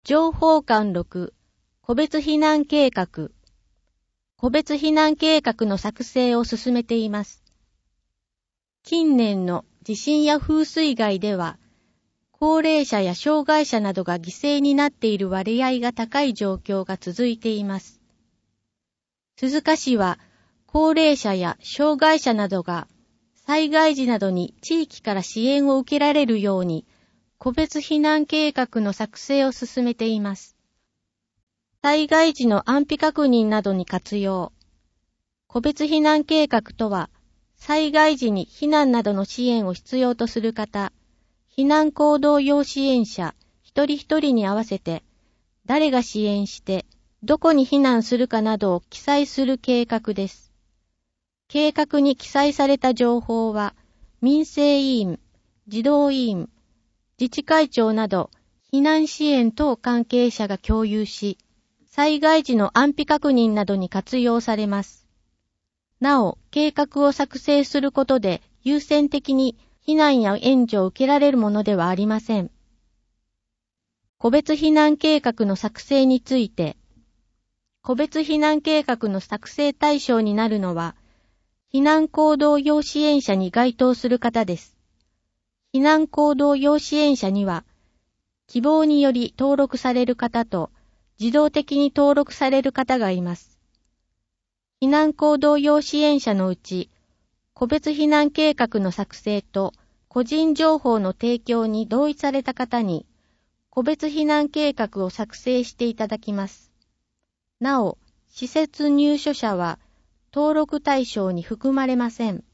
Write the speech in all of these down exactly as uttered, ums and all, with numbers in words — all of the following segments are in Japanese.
情報館ろく、個別避難計画。個別避難計画の作成を進めています。近年の地震や風水害では、高齢者や障害者などが犠牲になっている割合が高い状況が続いています。鈴鹿市は、高齢者や障害者などが災害時などに地域から支援を受けられるように、個別避難計画の作成を進めています。災害時の安否確認などに活用。個別避難計画とは、災害時に避難などの支援を必要とする方、避難行動要支援者一人一人に合わせて、誰が支援して、どこに避難するかなどを記載する計画です。計画に記載された情報は、民生委員、児童委員、自治会長など、避難支援等関係者が共有し、災害時の安否確認などに活用されます。なお、計画を作成することで優先的に避難や援助を受けられるものではありません。個別避難計画の作成について、個別避難計画の作成対象になるのは、避難行動要支援者に該当する方です。避難行動要支援者には、希望により登録される方と、自動的に登録される方がいます。避難行動要支援者のうち、個別避難計画の作成と個人情報の提供に同意された方に、個別避難計画を作成していただきます。なお、施設入所者は登録対象に含まれません。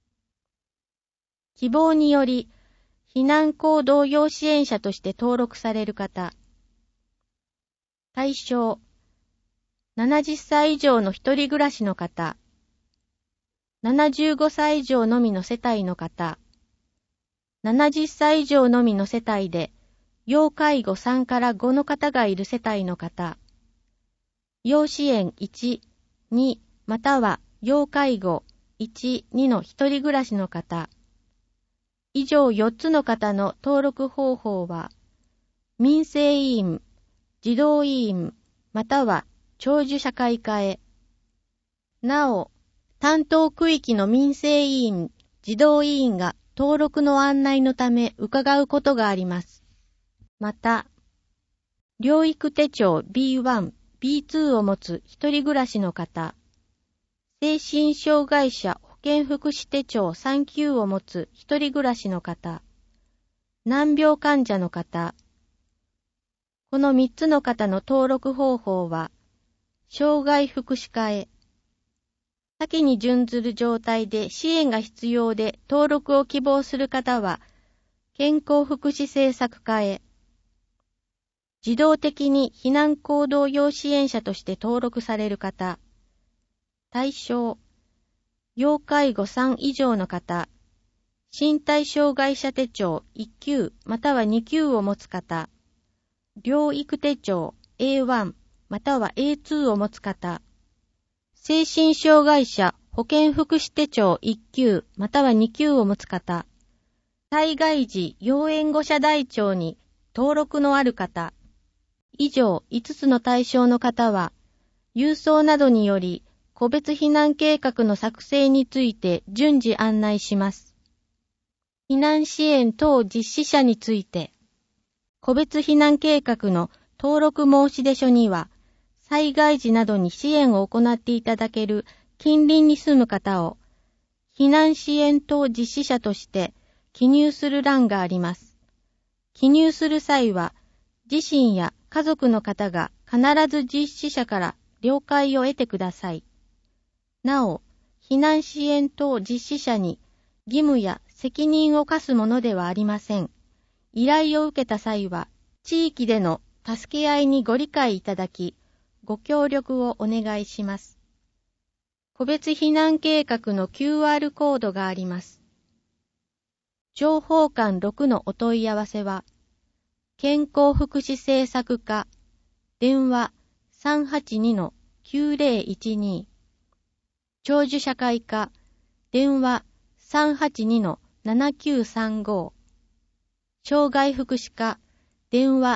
希望により、避難行動要支援者として登録される方。対象。ななじゅっさい以上の一人暮らしの方。ななじゅうごさい以上のみの世帯の方。ななじゅっさい以上のみの世帯で、要介護さんからごの方がいる世帯の方。要支援いち、に、または要介護いち、にの一人暮らしの方。以上よっつの方の登録方法は、民生委員、児童委員、または長寿社会課へ。なお、担当区域の民生委員、児童委員が登録の案内のため伺うことがあります。また、療育手帳 ビーワン、ビーツー を持つ一人暮らしの方、精神障害者保健福祉手帳さんきゅうを持つ一人暮らしの方、難病患者の方、このみっつの方の登録方法は、障害福祉課へ。下記に準ずる状態で支援が必要で登録を希望する方は、健康福祉政策課へ。自動的に避難行動要支援者として登録される方。対象。要介護さん以上の方。身体障害者手帳いっきゅうまたはにきゅうを持つ方。療育手帳 エーワン または エーツー を持つ方。精神障害者保健福祉手帳いっきゅうまたはにきゅうを持つ方。災害時要援護者台帳に登録のある方。以上いつつの対象の方は、郵送などにより個別避難計画の作成について順次案内します。避難支援等実施者について、個別避難計画の登録申出書には、災害時などに支援を行っていただける近隣に住む方を、避難支援等実施者として記入する欄があります。記入する際は、自身や家族の方が必ず実施者から了解を得てください。なお、避難支援等実施者に義務や責任を課すものではありません。依頼を受けた際は、地域での助け合いにご理解いただき、ご協力をお願いします。個別避難計画の キューアール コードがあります。情報館ろくのお問い合わせは、健康福祉政策課、電話 さんはちにのきゅうぜろいちに、長寿社会課、電話 さんはちにのななきゅうさんご、障害福祉課、電話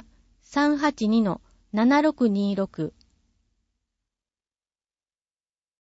さんはちにのななろくにろく